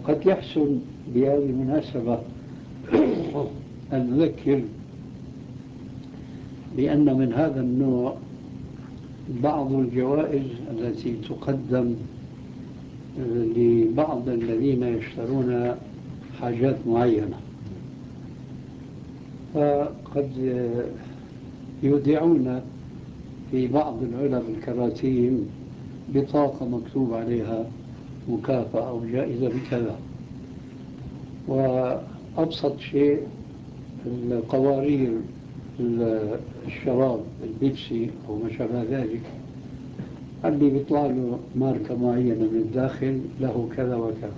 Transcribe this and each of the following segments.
قد يحسن بهذه المناسبة أن نذكر بأن من هذا النوع بعض الجوائز التي تقدم لبعض الذين يشترون حاجات معينة، فقد يودعون في بعض العلب الكراتين بطاقة مكتوب عليها مكافأة أو جائزة بكذا. وأبسط شيء القوارير الشراب البيبسي أو ما شابه ذلك، اللي بيطلع له ماركة معينة من الداخل له كذا وكذا.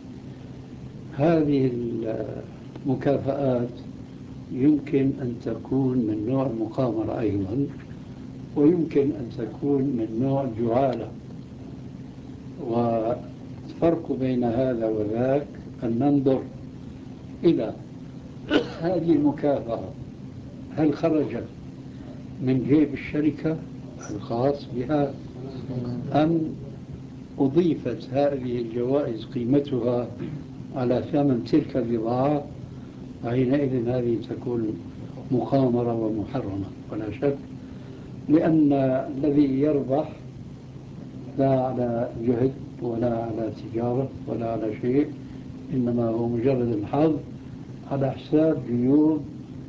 هذه المكافآت يمكن أن تكون من نوع المقامرة أيضا، ويمكن أن تكون من نوع الجعالة. والفرق بين هذا وذاك أن ننظر إلى هذه المكافأة هل خرجت من جيب الشركة الخاص بها، أم أضيفت هذه الجوائز قيمتها على ثمن تلك البضاعة. حينئذ هذه تكون مقامرة ومحرمة ولا شك، لأن الذي يربح لا على جهد ولا على تجارة ولا على شيء، إنما هو مجرد الحظ على حساب جيوب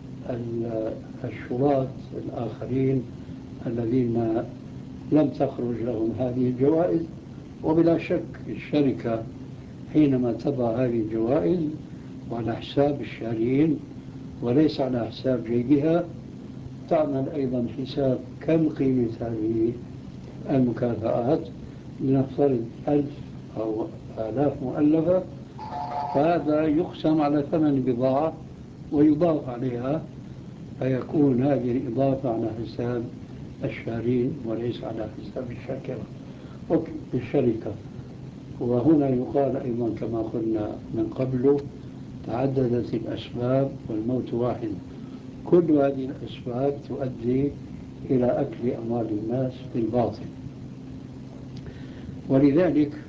الشراة الآخرين الذين لم تخرج لهم هذه الجوائز. وبلا شك الشركة حينما تضع هذه الجوائز وعلى حساب الشارين وليس على حساب جيبها، تعمل أيضا حساب كم قيمة هذه المكافآت. لنفترض 1000 أو 1000 مؤلفة، فهذا يقسم على ثمن بضاعة ويضاف عليها، فيكون هذه الإضافة على حساب الشارين وليس على حساب الشركة. وهنا يقال أيضا كما قلنا من قبل: تعددت الأسباب والموت واحد. كل هذه الأسباب تؤدي إلى أكل أموال الناس بالباطل. ولذلك